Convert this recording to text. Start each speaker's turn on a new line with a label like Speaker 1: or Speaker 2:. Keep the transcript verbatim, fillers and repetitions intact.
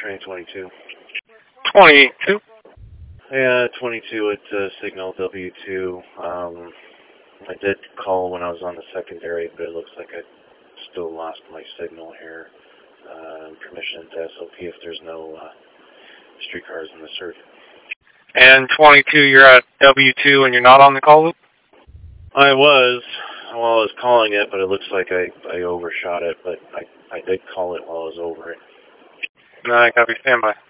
Speaker 1: train twenty-two.
Speaker 2: twenty-two?
Speaker 1: Yeah, twenty-two at uh, signal W two. Um, I did call when I was on the secondary, but it looks like I still lost my signal here. Uh, permission to S O P if there's no uh, streetcars in the circuit.
Speaker 2: And twenty-two, you're at W two and you're not on the call loop?
Speaker 1: I was while I was calling it, but it looks like I, I overshot it, but I, I did call it while I was over it.
Speaker 2: No, I copy. Stand by.